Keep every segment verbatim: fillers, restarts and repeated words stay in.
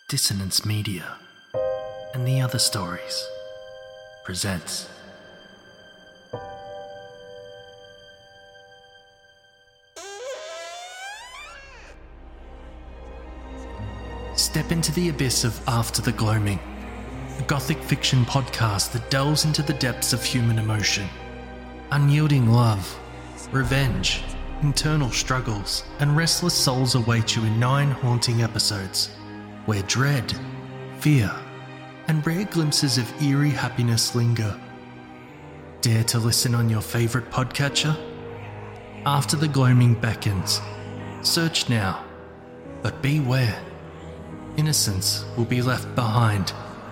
Dissonance Media and the Other Stories presents Step into the abyss of After the Gloaming, a gothic fiction podcast that delves into the depths of human emotion. Unyielding love, revenge, internal struggles, and restless souls await you in nine haunting episodes, where dread, fear, and rare glimpses of eerie happiness linger. Dare to listen on your favourite podcatcher? After the Gloaming beckons. Search now, but beware. Innocence will be left behind.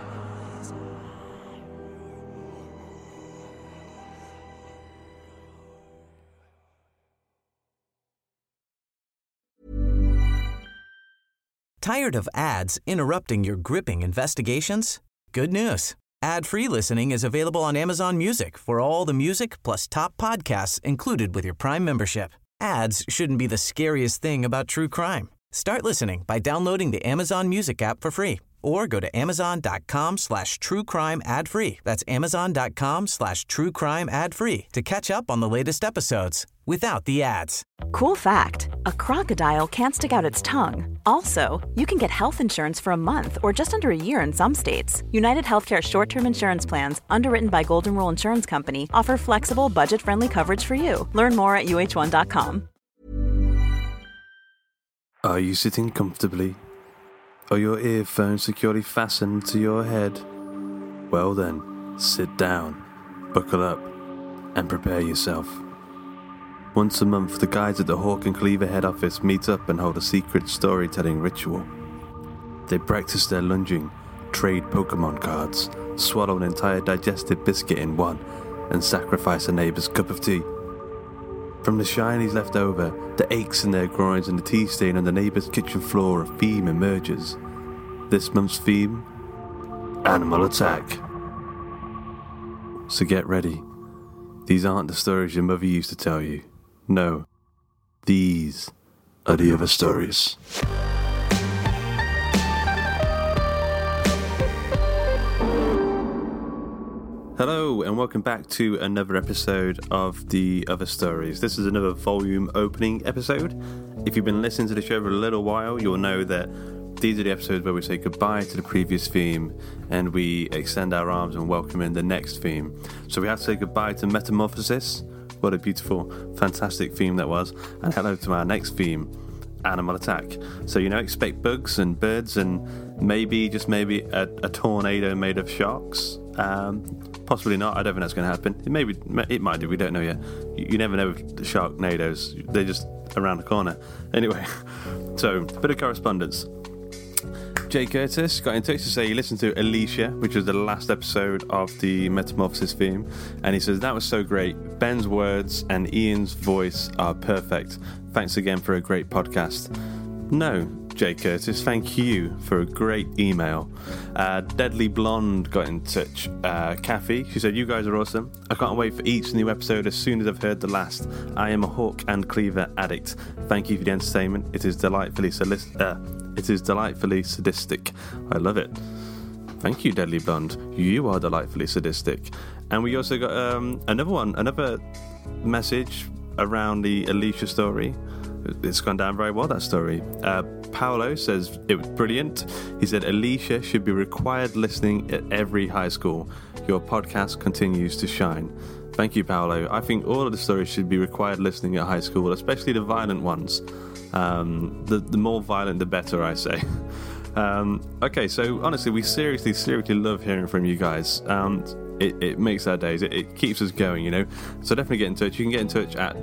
Tired of ads interrupting your gripping investigations? Good news. Ad-free listening is available on Amazon Music for all the music plus top podcasts included with your Prime membership. Ads shouldn't be the scariest thing about true crime. Start listening by downloading the Amazon Music app for free or go to amazon.com slash true crime ad free. That's amazon.com slash true crime ad free to catch up on the latest episodes without the ads. Cool fact, a crocodile can't stick out its tongue. Also, you can get health insurance for a month or just under a year in some states. United Healthcare short-term insurance plans, underwritten by Golden Rule Insurance Company, offer flexible, budget-friendly coverage for you. Learn more at U H one dot com. Are you sitting comfortably? Are your earphones securely fastened to your head? Well then, sit down, buckle up, and prepare yourself. Once a month, the guys at the Hawk and Cleaver head office meet up and hold a secret storytelling ritual. They practice their lunging, trade Pokemon cards, swallow an entire digestive biscuit in one, and sacrifice a neighbour's cup of tea. From the shinies left over, the aches in their groins and the tea stain on the neighbour's kitchen floor, a theme emerges. This month's theme? Animal attack. So get ready. These aren't the stories your mother used to tell you. No. These are the other stories. Hello and welcome back to another episode of The Other Stories. This is another volume opening episode. If you've been listening to the show for a little while, you'll know that these are the episodes where we say goodbye to the previous theme and we extend our arms and welcome in the next theme. So we have to say goodbye to Metamorphosis. What a beautiful, fantastic theme that was. And hello to our next theme, Animal Attack. So, you know, expect bugs and birds and maybe, just maybe, a, a tornado made of sharks. Um, possibly not. I don't think that's going to happen. It maybe it might do. We don't know yet. You, you never know with the sharknadoes. They're just around the corner. Anyway, so bit of correspondence. Jay Curtis got in touch to say he listened to Alicia, which was the last episode of the Metamorphosis theme, and he says that was so great. Ben's words and Ian's voice are perfect. Thanks again for a great podcast. No, Jay Curtis, thank you for a great email. Uh, Deadly Blonde got in touch. Uh, Kathy, she said, you guys are awesome. I can't wait for each new episode as soon as I've heard the last. I am a Hawk and Cleaver addict. Thank you for the entertainment. It is delightfully solic- uh, it is delightfully sadistic. I love it. Thank you, Deadly Blonde. You are delightfully sadistic. And we also got um, another one, another message around the Alicia story. It's gone down very well, that story. Uh, Paolo says it was brilliant. He said Alicia should be required listening at every high school. Your podcast continues to shine. Thank you, Paolo. I think all of the stories should be required listening at high school, especially the violent ones. Um, the, the more violent, the better, I say. Um, okay, so honestly, we seriously, seriously love hearing from you guys. Um, it, it makes our days. It, it keeps us going, you know. So definitely get in touch. You can get in touch at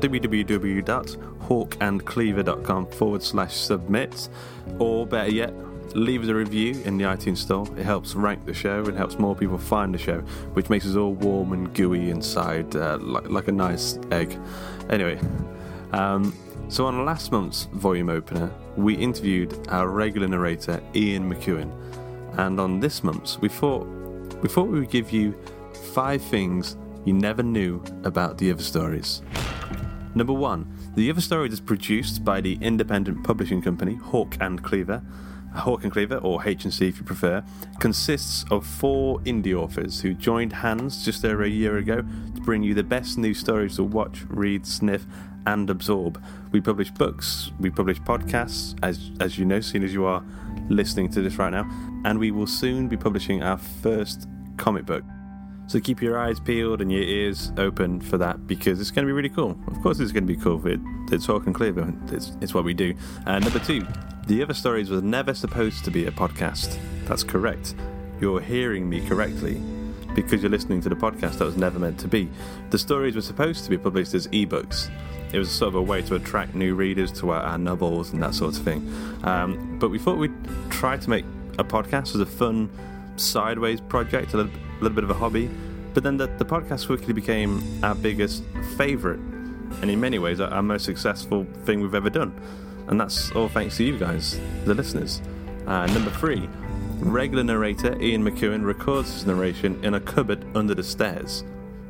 www.hawkandcleaver.com forward slash submit. Or better yet, leave us a review in the iTunes store. It helps rank the show and helps more people find the show, which makes us all warm and gooey inside, uh, like, like a nice egg. Anyway, um, so on last month's volume opener, we interviewed our regular narrator, Ian McEwen. And on this month's, we thought we thought we would give you five things you never knew about The Other Stories. Number one, The Other Stories is produced by the independent publishing company Hawk and Cleaver. Hawk and Cleaver, or H and C if you prefer, consists of four indie authors who joined hands just over a year ago to bring you the best new stories to watch, read, sniff, and absorb. We publish books, we publish podcasts, as as you know, seeing as you are listening to this right now, and we will soon be publishing our first comic book. So keep your eyes peeled and your ears open for that, because it's going to be really cool. Of course it's going to be cool. It, it's Hawk and Cleaver. It's, it's what we do. Uh, number two, The Other Stories was never supposed to be a podcast. That's correct. You're hearing me correctly, because you're listening to the podcast that was never meant to be. The stories were supposed to be published as ebooks. It was sort of a way to attract new readers to our, our novels and that sort of thing. Um, but we thought we'd try to make a podcast as a fun sideways project, a little, a little bit of a hobby. But then the, the podcast quickly became our biggest favourite, and in many ways our, our most successful thing we've ever done. And that's all thanks to you guys, the listeners. Uh, number three, regular narrator Ian McEwan records his narration in a cupboard under the stairs.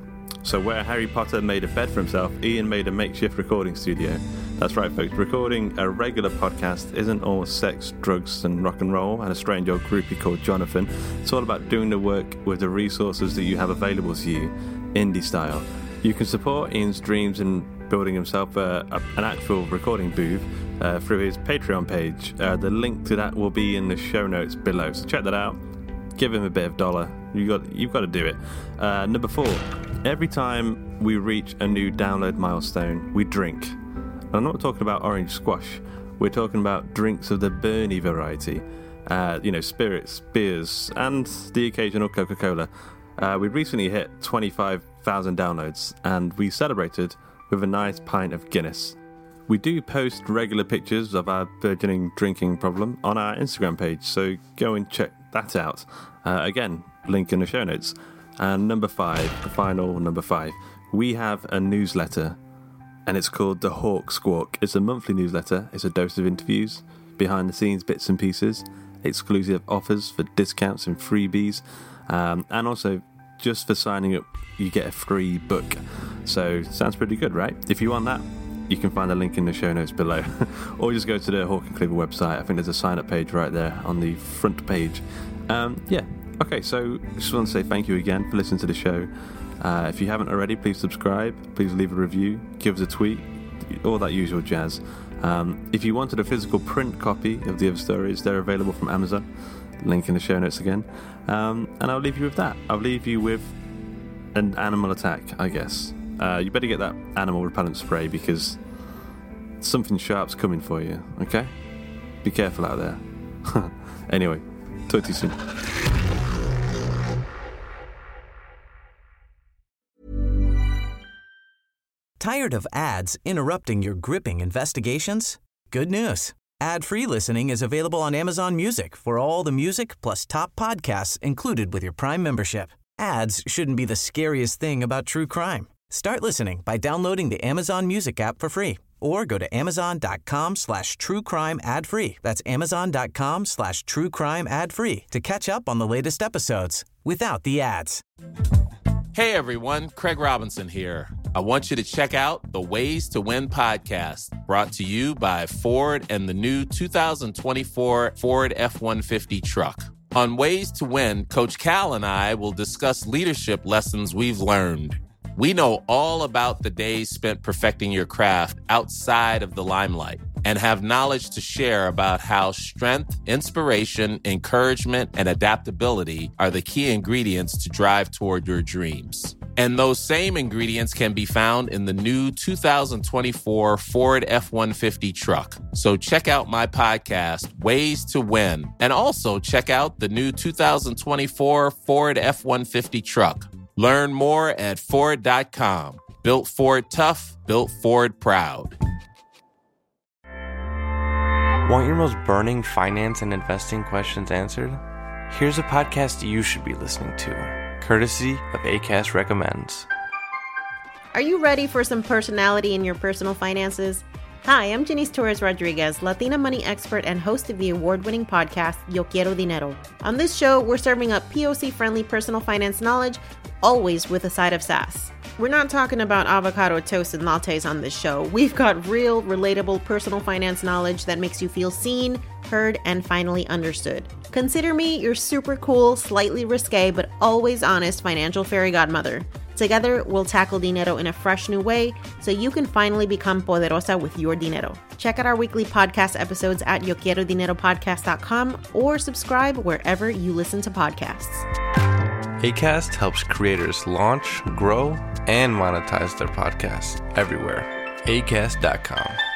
So where Harry Potter made a bed for himself, Ian made a makeshift recording studio. That's right, folks. Recording a regular podcast isn't all sex, drugs, and rock and roll and a strange old groupie called Jonathan. It's all about doing the work with the resources that you have available to you, indie style. You can support Ian's dreams in building himself a, a, an actual recording booth uh, through his Patreon page. Uh, the link to that will be in the show notes below. So check that out. Give him a bit of dollar. You got, you've got to do it. Uh, number four. Every time we reach a new download milestone, we drink. And I'm not talking about orange squash. We're talking about drinks of the Bernie variety. Uh, you know, spirits, beers, and the occasional Coca-Cola. Uh, we recently hit twenty-five thousand downloads, and we celebrated with a nice pint of Guinness. We do post regular pictures of our burgeoning drinking problem on our Instagram page, so go and check that out. Uh, again, link in the show notes. And number five, the final number five, we have a newsletter, and it's called The Hawk Squawk. It's a monthly newsletter. It's a dose of interviews, behind-the-scenes bits and pieces, exclusive offers for discounts and freebies, um, and also just for signing up, you get a free book. So sounds pretty good, right? If you want that, you can find the link in the show notes below, or just go to the Hawk and Cleaver website. I think there's a sign-up page right there on the front page. Um, yeah. Okay, so just want to say thank you again for listening to the show. Uh, if you haven't already, please subscribe, please leave a review, give us a tweet, all that usual jazz. Um, if you wanted a physical print copy of The Other Stories, they're available from Amazon. Link in the show notes again. Um, and I'll leave you with that. I'll leave you with an animal attack, I guess. Uh, you better get that animal repellent spray, because something sharp's coming for you, okay? Be careful out there. Anyway, talk to you soon. Tired of ads interrupting your gripping investigations? Good news. Ad-free listening is available on Amazon Music for all the music plus top podcasts included with your Prime membership. Ads shouldn't be the scariest thing about true crime. Start listening by downloading the Amazon Music app for free, or go to amazon.com slash true crime ad free. That's amazon.com slash true crime ad free to catch up on the latest episodes without the ads. Hey everyone, Craig Robinson here. I want you to check out the Ways to Win podcast, brought to you by Ford and the new two thousand twenty-four Ford F one fifty truck. On Ways to Win, Coach Cal and I will discuss leadership lessons we've learned. We know all about the days spent perfecting your craft outside of the limelight, and have knowledge to share about how strength, inspiration, encouragement, and adaptability are the key ingredients to drive toward your dreams. And those same ingredients can be found in the new two thousand twenty-four Ford F one fifty truck. So check out my podcast, Ways to Win, and also check out the new two thousand twenty-four Ford F one fifty truck. Learn more at Ford dot com. Built Ford tough, built Ford proud. Want your most burning finance and investing questions answered? Here's a podcast you should be listening to, courtesy of Acast Recommends. Are you ready for some personality in your personal finances? Hi, I'm Janice Torres Rodriguez, Latina money expert and host of the award-winning podcast, Yo Quiero Dinero. On this show, we're serving up P O C-friendly personal finance knowledge, always with a side of sass. We're not talking about avocado toast and lattes on this show. We've got real, relatable personal finance knowledge that makes you feel seen, heard, and finally understood. Consider me your super cool, slightly risque, but always honest financial fairy godmother. Together, we'll tackle dinero in a fresh new way so you can finally become poderosa with your dinero. Check out our weekly podcast episodes at yo quiero dinero podcast dot com or subscribe wherever you listen to podcasts. Acast helps creators launch, grow, and monetize their podcasts everywhere. acast dot com.